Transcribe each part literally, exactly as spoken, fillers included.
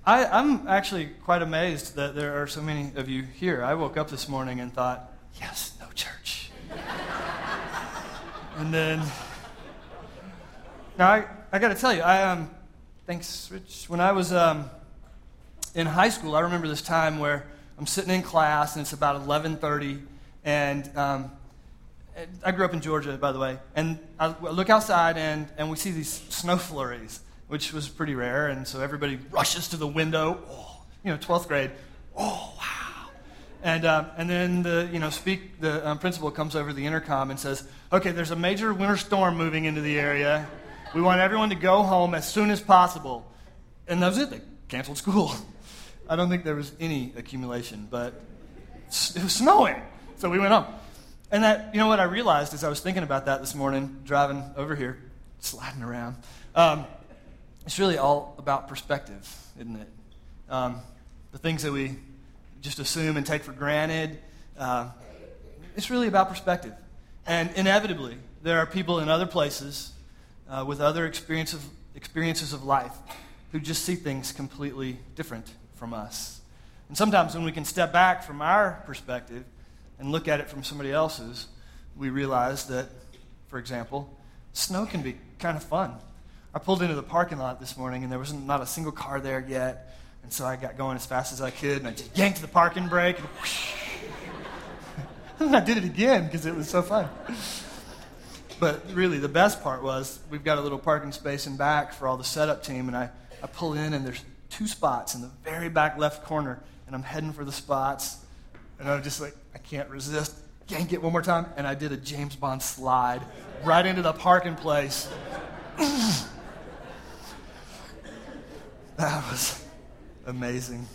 I, I'm actually quite amazed that there are so many of you here. I woke up this morning and thought, yes, no church. And then, now I, I got to tell you, I um, thanks, Rich. When I was um, in high school, I remember this time where I'm sitting in class and it's about eleven thirty, and um, I grew up in Georgia, by the way, and I look outside and, and we see these snow flurries, which was pretty rare, and so everybody rushes to the window. Oh, you know, twelfth grade. Oh, wow. And um, and then the you know speak the um, principal comes over the intercom and says, okay, there's a major winter storm moving into the area. We want everyone to go home as soon as possible. And that was it. They canceled school. I don't think there was any accumulation, but it was snowing, so we went home. And that, you know what I realized as I was thinking about that this morning, driving over here, sliding around, um, it's really all about perspective, isn't it? Um, the things that we just assume and take for granted, uh, it's really about perspective. And inevitably, there are people in other places uh, with other experience of, experiences of life who just see things completely different from us. And sometimes when we can step back from our perspective and look at it from somebody else's, we realize that, for example, snow can be kind of fun. I pulled into the parking lot this morning, and there was not a single car there yet, and so I got going as fast as I could, and I just yanked the parking brake, and whoosh. And I did it again because it was so fun. But really, the best part was we've got a little parking space in back for all the setup team, and I, I pull in, and there's two spots in the very back left corner, and I'm heading for the spots, and I'm just like, I can't resist. Yank it one more time, and I did a James Bond slide right into the parking place. That was amazing.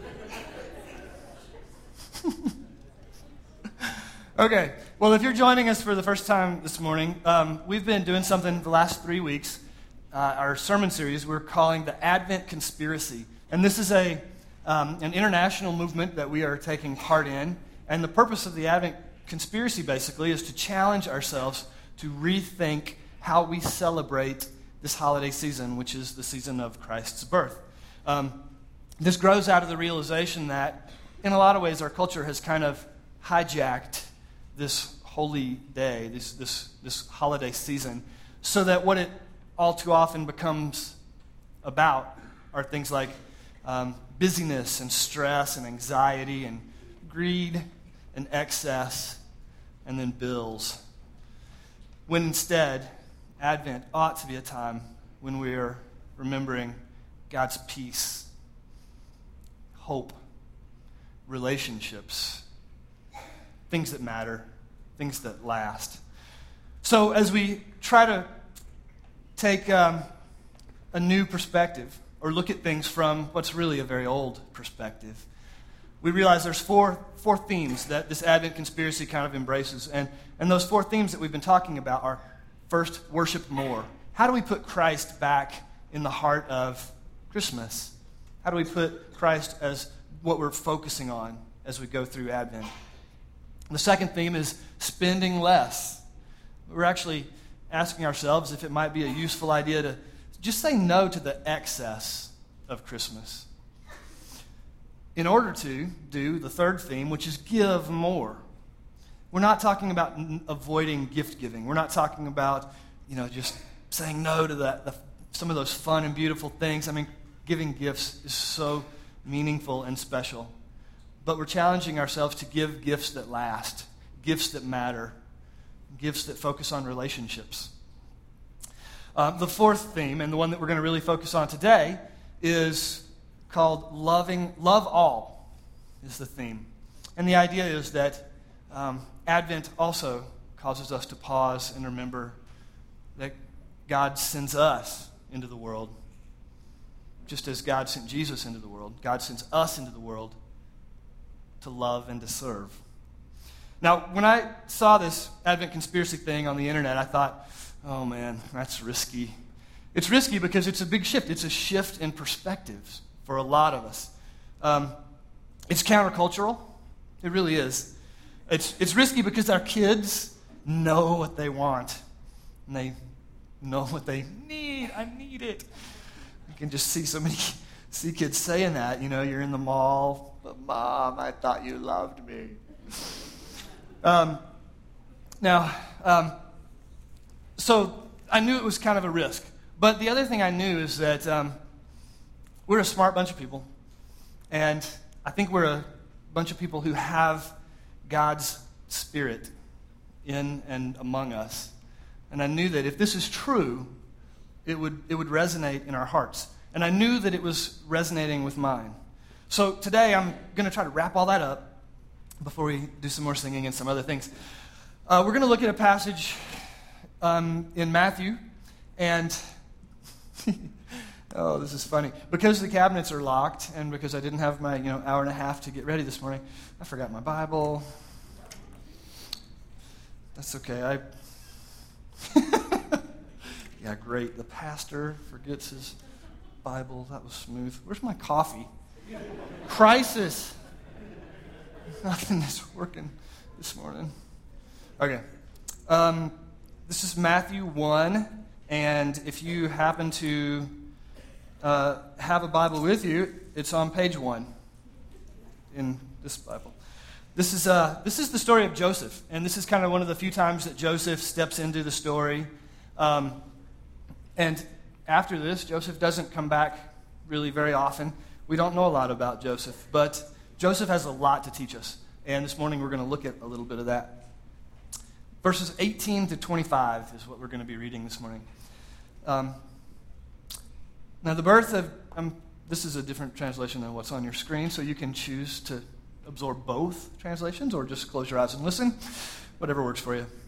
Okay, well, if you're joining us for the first time this morning, um, we've been doing something the last three weeks. Uh, our sermon series we're calling the Advent Conspiracy. And this is a um, an international movement that we are taking part in. And the purpose of the Advent Conspiracy, basically, is to challenge ourselves to rethink how we celebrate this holiday season, which is the season of Christ's birth. Um, this grows out of the realization that, in a lot of ways, our culture has kind of hijacked this holy day, this this this holiday season, so that what it all too often becomes about are things like um, busyness and stress and anxiety and greed and excess and then bills. When instead, Advent ought to be a time when we are remembering God's peace, hope, relationships, things that matter, things that last. So as we try to take um, a new perspective or look at things from what's really a very old perspective, we realize there's four four themes that this Advent Conspiracy kind of embraces. And, and those four themes that we've been talking about are, first, worship more. How do we put Christ back in the heart of Christmas? How do we put Christ as what we're focusing on as we go through Advent? The second theme is spending less. We're actually asking ourselves if it might be a useful idea to just say no to the excess of Christmas in order to do the third theme, which is give more. We're not talking about n- avoiding gift giving. We're not talking about, you know, just saying no to that, the, some of those fun and beautiful things. I mean, giving gifts is so meaningful and special. But we're challenging ourselves to give gifts that last, gifts that matter, gifts that focus on relationships. Uh, the fourth theme, and the one that we're going to really focus on today, is called loving, love all, is the theme. And the idea is that um, Advent also causes us to pause and remember that God sends us into the world. Just as God sent Jesus into the world, God sends us into the world to love and to serve. Now, when I saw this Advent Conspiracy thing on the internet, I thought, oh man, that's risky. It's risky because it's a big shift. It's a shift in perspectives for a lot of us. Um, it's countercultural. It really is. It's, it's risky because our kids know what they want. And they know what they need. I need it. You can just see so many see kids saying that, you know, you're in the mall, but Mom, I thought you loved me. Um, now, um, so I knew it was kind of a risk. But the other thing I knew is that um, we're a smart bunch of people. And I think we're a bunch of people who have God's Spirit in and among us. And I knew that if this is true, it would it would resonate in our hearts. And I knew that it was resonating with mine. So today I'm going to try to wrap all that up before we do some more singing and some other things. Uh, we're going to look at a passage um, in Matthew. And, oh, this is funny. Because the cabinets are locked and because I didn't have my you know hour and a half to get ready this morning, I forgot my Bible. That's okay. I Yeah, great. The pastor forgets his Bible. That was smooth. Where's my coffee? Crisis. Nothing is working this morning. Okay. Um, this is Matthew one, and if you happen to uh, have a Bible with you, it's on page one in this Bible. This is uh, this is the story of Joseph, and this is kind of one of the few times that Joseph steps into the story. Um, and after this, Joseph doesn't come back really very often. We don't know a lot about Joseph, but Joseph has a lot to teach us. And this morning we're going to look at a little bit of that. Verses eighteen to twenty-five is what we're going to be reading this morning. Um, now the birth of, um, this is a different translation than what's on your screen, so you can choose to absorb both translations or just close your eyes and listen, whatever works for you.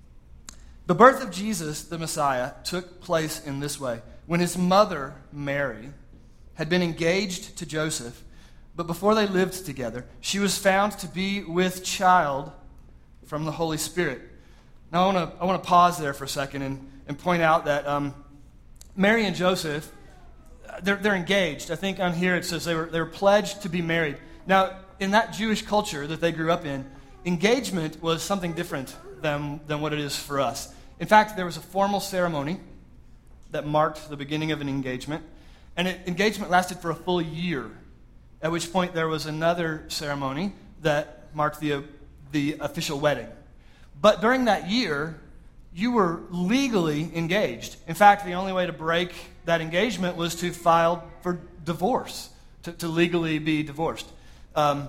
The birth of Jesus, the Messiah, took place in this way. When his mother, Mary, had been engaged to Joseph, but before they lived together, she was found to be with child from the Holy Spirit. Now, I want to I want to pause there for a second and, and point out that um, Mary and Joseph, they're, they're engaged. I think on here it says they were, they were pledged to be married. Now, in that Jewish culture that they grew up in, engagement was something different than, than what it is for us. In fact, there was a formal ceremony that marked the beginning of an engagement, and it, engagement lasted for a full year, at which point there was another ceremony that marked the, the official wedding. But during that year, you were legally engaged. In fact, the only way to break that engagement was to file for divorce, to, to legally be divorced. Um,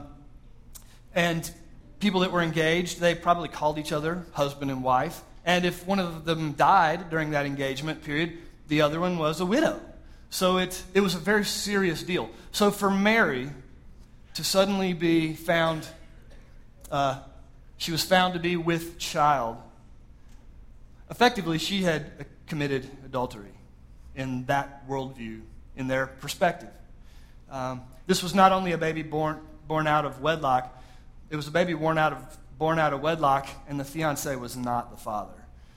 and people that were engaged, they probably called each other husband and wife. And if one of them died during that engagement period, the other one was a widow. So it, it was a very serious deal. So for Mary to suddenly be found, uh, she was found to be with child, effectively she had committed adultery in that worldview, in their perspective. Um, this was not only a baby born born out of wedlock, it was a baby born out of born out of wedlock, and the fiancé was not the father.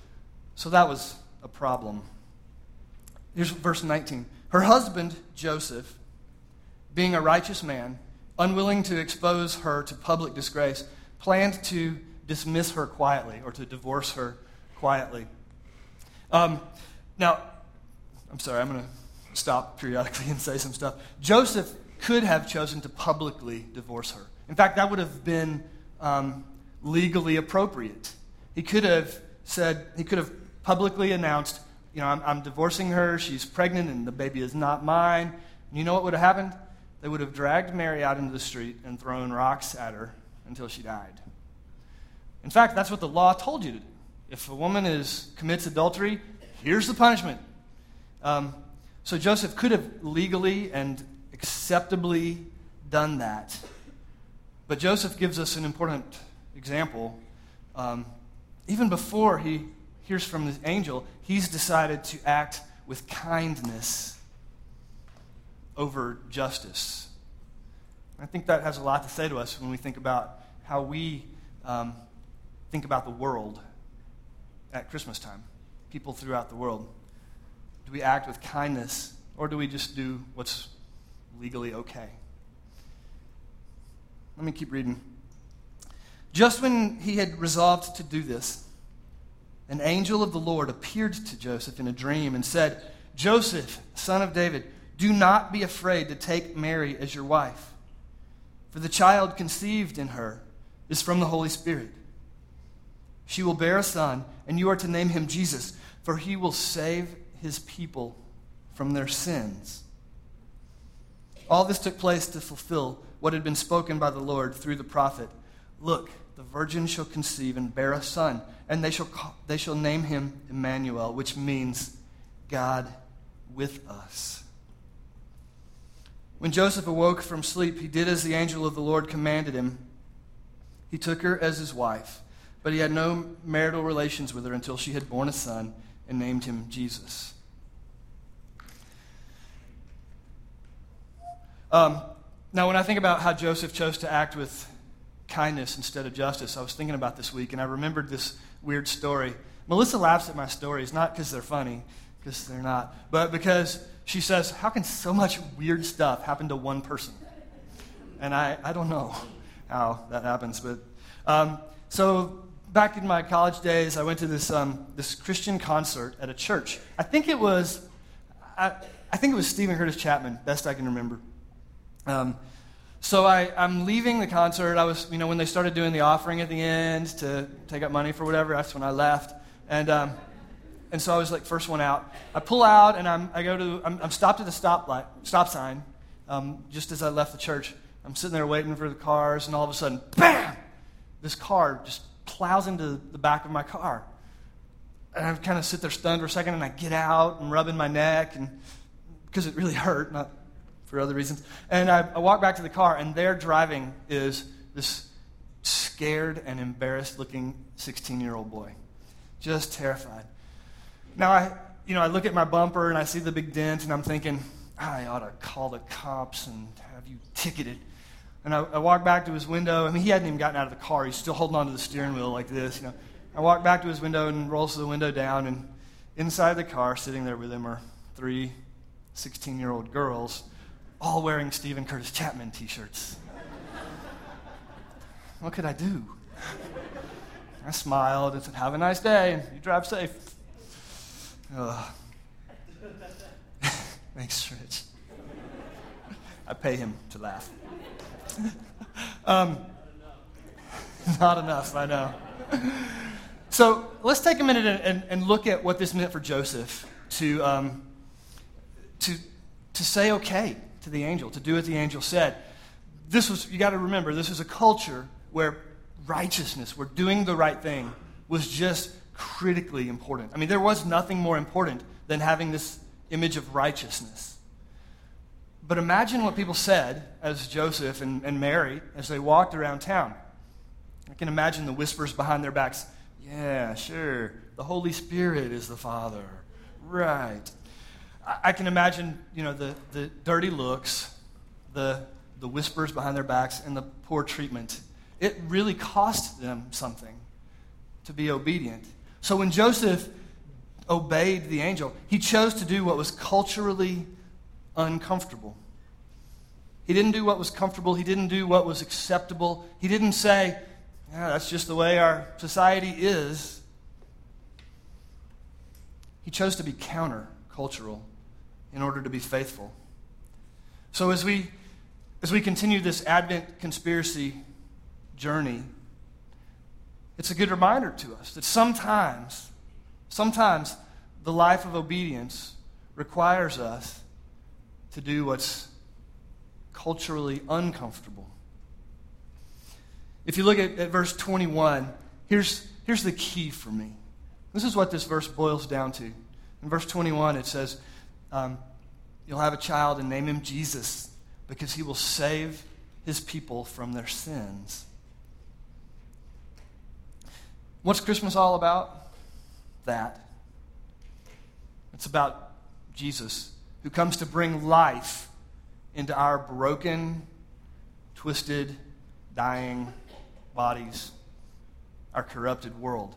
So that was a problem. Here's verse nineteen. Her husband, Joseph, being a righteous man, unwilling to expose her to public disgrace, planned to dismiss her quietly or to divorce her quietly. Um, now, I'm sorry, I'm going to stop periodically and say some stuff. Joseph could have chosen to publicly divorce her. In fact, that would have been um, legally appropriate. He could have said, he could have publicly announced, you know, I'm, I'm divorcing her, she's pregnant, and the baby is not mine. And you know what would have happened? They would have dragged Mary out into the street and thrown rocks at her until she died. In fact, that's what the law told you to do. If a woman is commits adultery, here's the punishment. Um, so Joseph could have legally and acceptably done that. But Joseph gives us an important example. Um, even before he hears from the angel, he's decided to act with kindness over justice. I think that has a lot to say to us when we think about how we um, think about the world at Christmas time, people throughout the world. Do we act with kindness, or do we just do what's legally okay? Let me keep reading. Just when he had resolved to do this, an angel of the Lord appeared to Joseph in a dream and said, Joseph, son of David, do not be afraid to take Mary as your wife, for the child conceived in her is from the Holy Spirit. She will bear a son, and you are to name him Jesus, for he will save his people from their sins." All this took place to fulfill what had been spoken by the Lord through the prophet. "Look, the virgin shall conceive and bear a son, and they shall call, they shall name him Emmanuel," which means God with us. When Joseph awoke from sleep, he did as the angel of the Lord commanded him. He took her as his wife, but he had no marital relations with her until she had borne a son and named him Jesus. Um, now, when I think about how Joseph chose to act with kindness instead of justice, I was thinking about this week, and I remembered this weird story. Melissa laughs at my stories, not because they're funny, because they're not, but because she says, "How can so much weird stuff happen to one person?" And I, I don't know how that happens. But um, so back in my college days, I went to this um, this Christian concert at a church. I think it was, I, I think it was Stephen Curtis Chapman, best I can remember. Um, so I, I'm leaving the concert. I was, you know, when they started doing the offering at the end to take up money for whatever, that's when I left. And um, and so I was like first one out. I pull out and I'm I go to I'm, I'm stopped at the stop light stop sign. Um, just as I left the church, I'm sitting there waiting for the cars, and all of a sudden, bam! This car just plows into the back of my car. And I kind of sit there stunned for a second, and I get out and rubbing my neck, and because it really hurt, not for other reasons. And I, I walk back to the car, and there driving is this scared and embarrassed-looking sixteen-year-old boy, just terrified. Now, I, you know, I look at my bumper, and I see the big dent, and I'm thinking, I ought to call the cops and have you ticketed. And I, I walk back to his window. I mean, he hadn't even gotten out of the car. He's still holding onto the steering wheel like this, you know. I walk back to his window and rolls the window down, and inside the car, sitting there with him, are three sixteen-year-old girls, all wearing Stephen Curtis Chapman t-shirts. What could I do? I smiled and said, "Have a nice day, and you drive safe." Ugh. Thanks, Rich. I pay him to laugh. um, not enough, I know. So let's take a minute and, and, and look at what this meant for Joseph to, um, to, to say okay to the angel, to do what the angel said. This was, you got to remember, this was a culture where righteousness, where doing the right thing, was just critically important. I mean, there was nothing more important than having this image of righteousness. But imagine what people said as Joseph and, and Mary, as they walked around town. I can imagine the whispers behind their backs. "Yeah, sure, the Holy Spirit is the Father." Right. I, I can imagine, you know, the, the dirty looks, the, the whispers behind their backs, and the poor treatment. It really cost them something to be obedient. So when Joseph obeyed the angel, he chose to do what was culturally uncomfortable. He didn't do what was comfortable. He didn't do what was acceptable. He didn't say, "Yeah, that's just the way our society is." He chose to be counter-cultural in order to be faithful. So as we as we continue this Advent conspiracy journey, it's a good reminder to us that sometimes, sometimes the life of obedience requires us to do what's culturally uncomfortable. If you look at, at verse twenty-one, here's, here's the key for me. This is what this verse boils down to. In verse twenty-one, it says, um, "You'll have a child and name him Jesus, because he will save his people from their sins." What's Christmas all about? That. It's about Jesus, who comes to bring life into our broken, twisted, dying bodies, our corrupted world.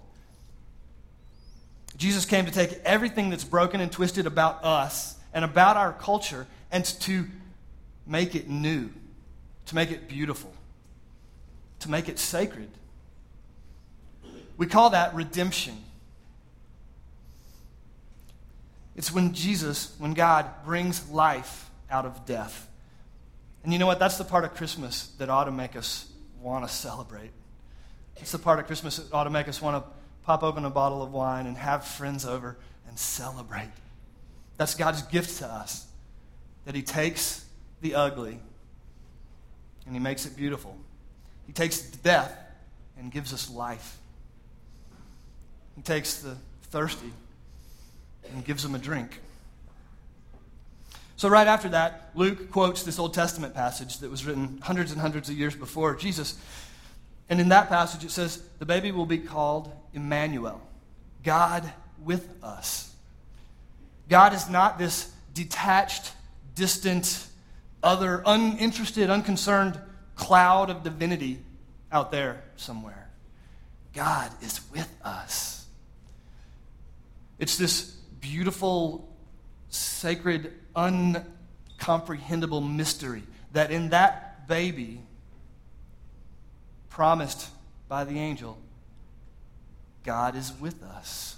Jesus came to take everything that's broken and twisted about us and about our culture and to make it new, to make it beautiful, to make it sacred. We call that redemption. It's when Jesus, when God brings life out of death. And you know what? That's the part of Christmas that ought to make us want to celebrate. It's the part of Christmas that ought to make us want to pop open a bottle of wine and have friends over and celebrate. That's God's gift to us, that he takes the ugly and he makes it beautiful. He takes death and gives us life. He takes the thirsty and gives them a drink. So right after that, Luke quotes this Old Testament passage that was written hundreds and hundreds of years before Jesus. And in that passage it says, the baby will be called Emmanuel, God with us. God is not this detached, distant, other, uninterested, unconcerned cloud of divinity out there somewhere. God is with us. It's this beautiful, sacred, uncomprehendable mystery that in that baby promised by the angel, God is with us.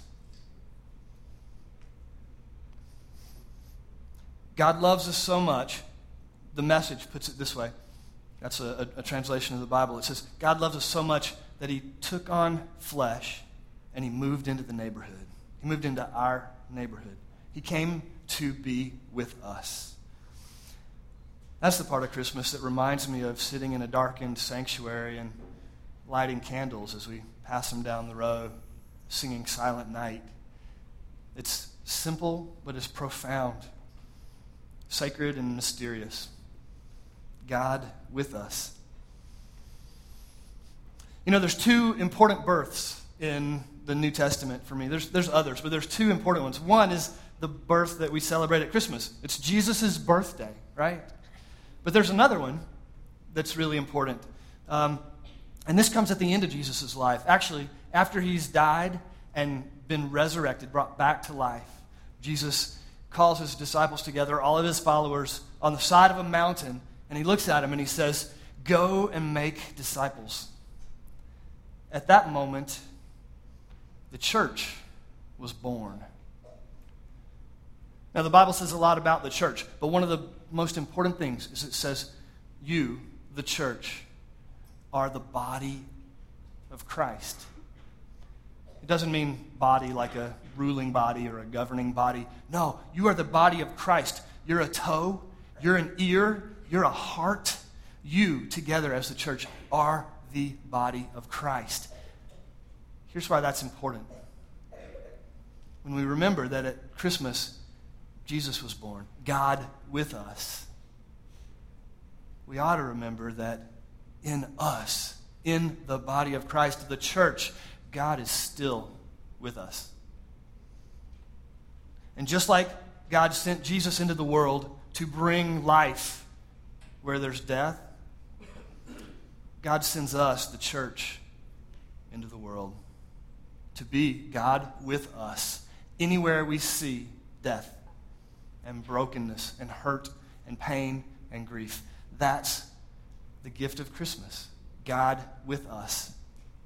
God loves us so much, the Message puts it this way. That's a, a, a translation of the Bible. It says, God loves us so much that he took on flesh and he moved into the neighborhood. He moved into our neighborhood. He came to be with us. That's the part of Christmas that reminds me of sitting in a darkened sanctuary and lighting candles as we pass them down the road, singing Silent Night. It's simple, but it's profound, sacred and mysterious. God with us. You know, there's two important births in the New Testament for me. There's, there's others, but there's two important ones. One is the birth that we celebrate at Christmas. It's Jesus' birthday, right? But there's another one that's really important. Um, and this comes at the end of Jesus' life. Actually, after he's died and been resurrected, brought back to life, Jesus calls his disciples together, all of his followers, on the side of a mountain, and he looks at them and he says, go and make disciples. At that moment, the church was born. Now, the Bible says a lot about the church, but one of the most important things is it says, you, the church, are the body of Christ. It doesn't mean body like a ruling body or a governing body. No, you are the body of Christ. You're a toe, you're an ear, you're a heart. You, together as the church, are the body of Christ. Here's why that's important. When we remember that at Christmas, Jesus was born, God with us, we ought to remember that in us, in the body of Christ, the church, God is still with us. And just like God sent Jesus into the world to bring life where there's death, God sends us, the church, into the world to be God with us anywhere we see death and brokenness and hurt and pain and grief. That's the gift of Christmas, God with us.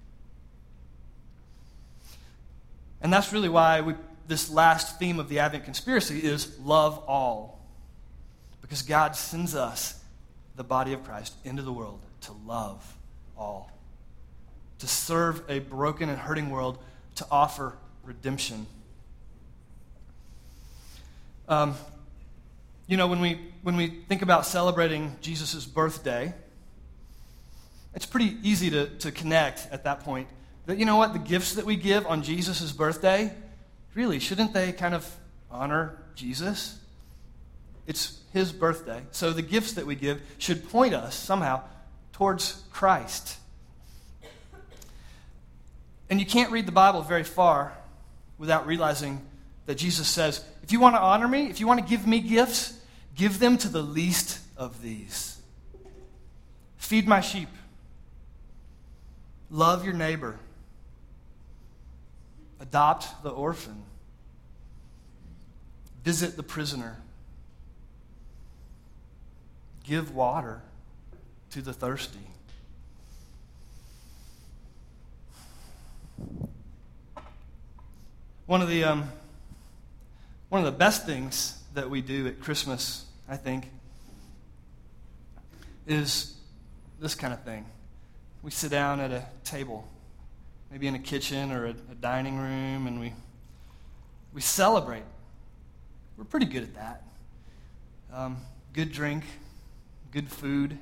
And that's really why we, this last theme of the Advent conspiracy is love all. Because God sends us, the body of Christ, into the world to love all. To serve a broken and hurting world, to offer redemption. Um, you know, when we when we think about celebrating Jesus' birthday, it's pretty easy to, to connect at that point. That, you know what, the gifts that we give on Jesus' birthday, really, shouldn't they kind of honor Jesus? It's his birthday. So the gifts that we give should point us somehow towards Christ. And you can't read the Bible very far without realizing that Jesus says, if you want to honor me, if you want to give me gifts, give them to the least of these. Feed my sheep. Love your neighbor. Adopt the orphan. Visit the prisoner. Give water to the thirsty. One of the um, one of the best things that we do at Christmas, I think, is this kind of thing. We sit down at a table, maybe in a kitchen or a, a dining room, and we we celebrate. We're pretty good at that. Um, good drink, good food.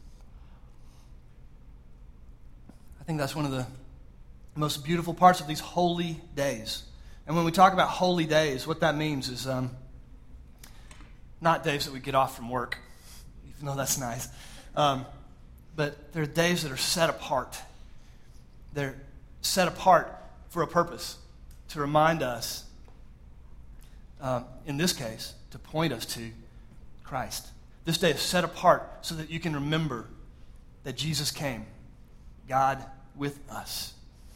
I think that's one of the most beautiful parts of these holy days. And when we talk about holy days, what that means is um, not days that we get off from work, even though that's nice. Um, but they're days that are set apart. They're set apart for a purpose, to remind us, um, in this case, to point us to Christ. This day is set apart so that you can remember that Jesus came, God with us.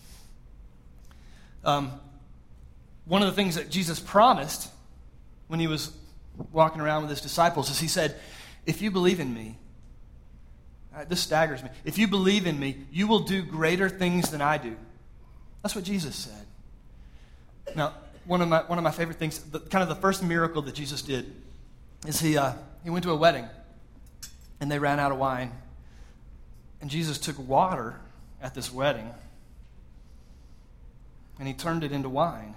Um, one of the things that Jesus promised when he was walking around with his disciples is he said, if you believe in me, uh, this staggers me, if you believe in me, you will do greater things than I do. That's what Jesus said. Now, one of my one of my favorite things, the, kind of the first miracle that Jesus did, is he uh, he went to a wedding, and they ran out of wine, and Jesus took water at this wedding, and he turned it into wine.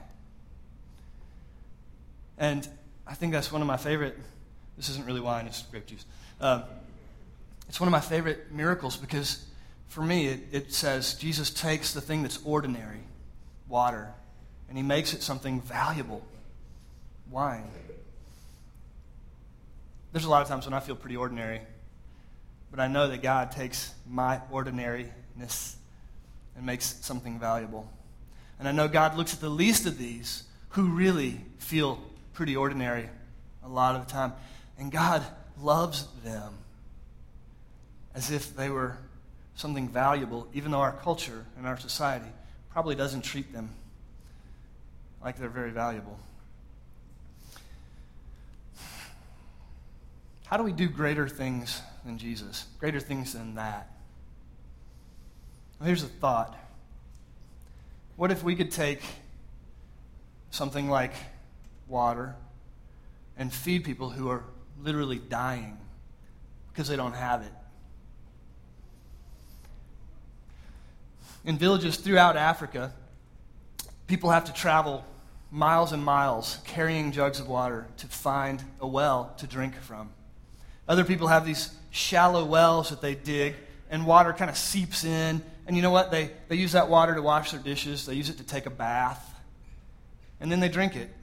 And I think that's one of my favorite, this isn't really wine, it's grape juice. Um, it's one of my favorite miracles because for me it, it says Jesus takes the thing that's ordinary, water, and he makes it something valuable, wine. There's a lot of times when I feel pretty ordinary, but I know that God takes my ordinariness and makes something valuable. And I know God looks at the least of these who really feel pretty ordinary a lot of the time, and God loves them as if they were something valuable, even though our culture and our society probably doesn't treat them like they're very valuable. How do we do greater things than Jesus? Greater things than that? Well, here's a thought. What if we could take something like water and feed people who are literally dying because they don't have it? In villages throughout Africa, people have to travel miles and miles carrying jugs of water to find a well to drink from. Other people have these shallow wells that they dig, and water kind of seeps in. And you know what? They, they use that water to wash their dishes. They use it to take a bath. And then they drink it.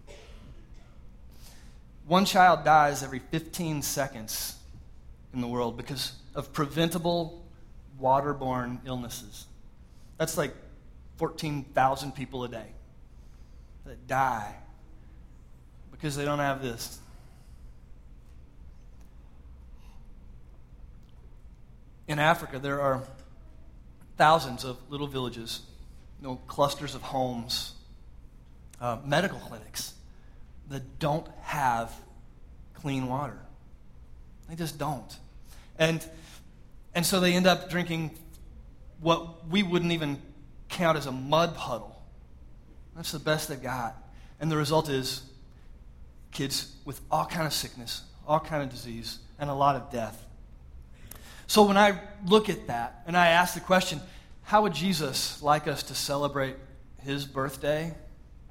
One child dies every fifteen seconds in the world because of preventable waterborne illnesses. That's like fourteen thousand people a day that die because they don't have this. In Africa, there are thousands of little villages, you know, clusters of homes, uh, medical clinics that don't have clean water. They just don't. And, and so they end up drinking what we wouldn't even count as a mud puddle. That's the best they've got. And the result is kids with all kind of sickness, all kind of disease, and a lot of death. So when I look at that and I ask the question, how would Jesus like us to celebrate his birthday? I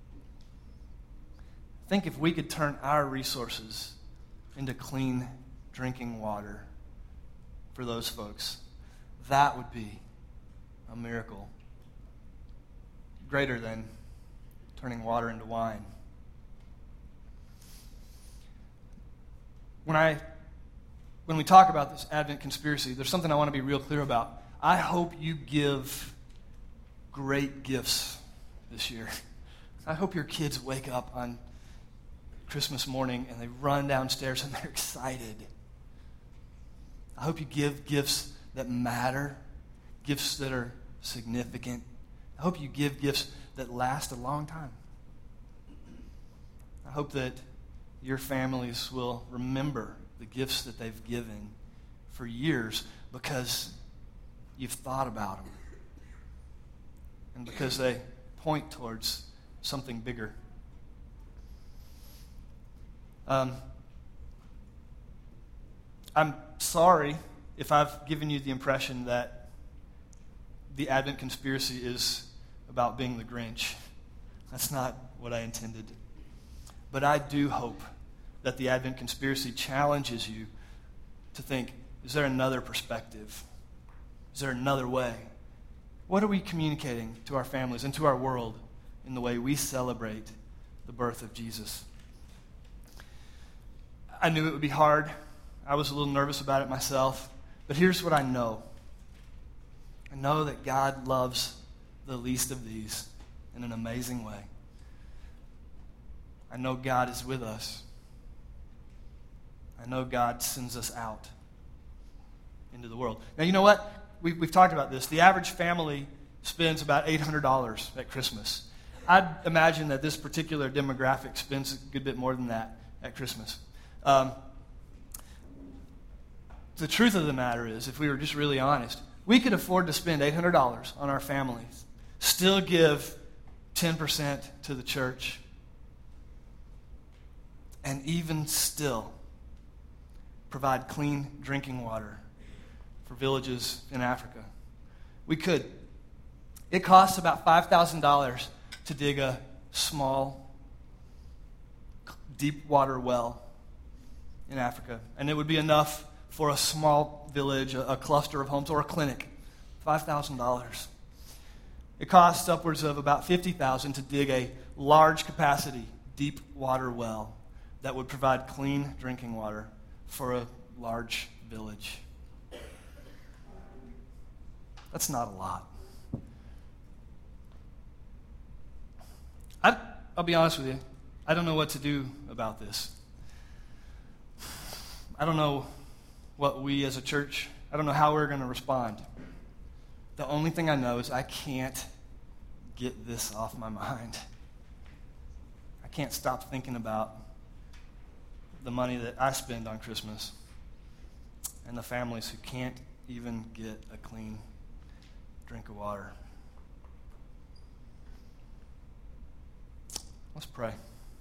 think if we could turn our resources into clean drinking water for those folks, that would be a miracle greater than turning water into wine. When I When we talk about this Advent conspiracy, there's something I want to be real clear about. I hope you give great gifts this year. I hope your kids wake up on Christmas morning and they run downstairs and they're excited. I hope you give gifts that matter, gifts that are significant. I hope you give gifts that last a long time. I hope that your families will remember the gifts that they've given for years because you've thought about them and because they point towards something bigger. Um, I'm sorry if I've given you the impression that the Advent conspiracy is about being the Grinch. That's not what I intended. But I do hope that the Advent conspiracy challenges you to think, is there another perspective? Is there another way? What are we communicating to our families and to our world in the way we celebrate the birth of Jesus? I knew it would be hard. I was a little nervous about it myself. But here's what I know. I know that God loves the least of these in an amazing way. I know God is with us. I know God sends us out into the world. Now, you know what? We've, we've talked about this. The average family spends about eight hundred dollars at Christmas. I'd imagine that this particular demographic spends a good bit more than that at Christmas. Um, the truth of the matter is, if we were just really honest, we could afford to spend eight hundred dollars on our families, still give ten percent to the church, and even still provide clean drinking water for villages in Africa. We could. It costs about five thousand dollars to dig a small, deep water well in Africa. And it would be enough for a small village, a, a cluster of homes, or a clinic. five thousand dollars. It costs upwards of about fifty thousand dollars to dig a large capacity, deep water well that would provide clean drinking water for a large village. That's not a lot. I, I'll be honest with you. I don't know what to do about this. I don't know what we as a church, I don't know how we're going to respond. The only thing I know is I can't get this off my mind. I can't stop thinking about the money that I spend on Christmas and the families who can't even get a clean drink of water. Let's pray.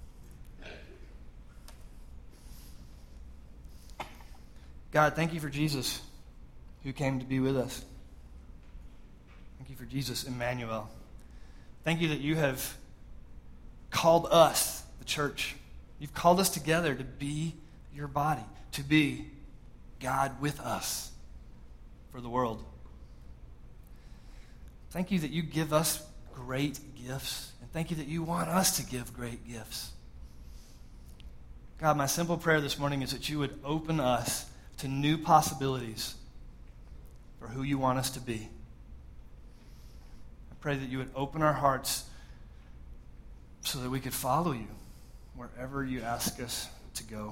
God, thank you for Jesus who came to be with us. Thank you for Jesus, Emmanuel. Thank you that you have called us, the church. You've called us together to be your body, to be God with us for the world. Thank you that you give us great gifts, and thank you that you want us to give great gifts. God, my simple prayer this morning is that you would open us to new possibilities for who you want us to be. I pray that you would open our hearts so that we could follow you wherever you ask us to go.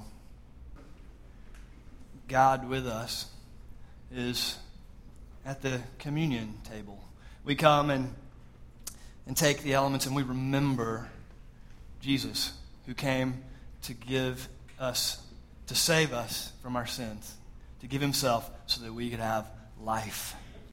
God with us is at the communion table. We come and, and take the elements and we remember Jesus, who came to give us, to save us from our sins, to give himself so that we could have life.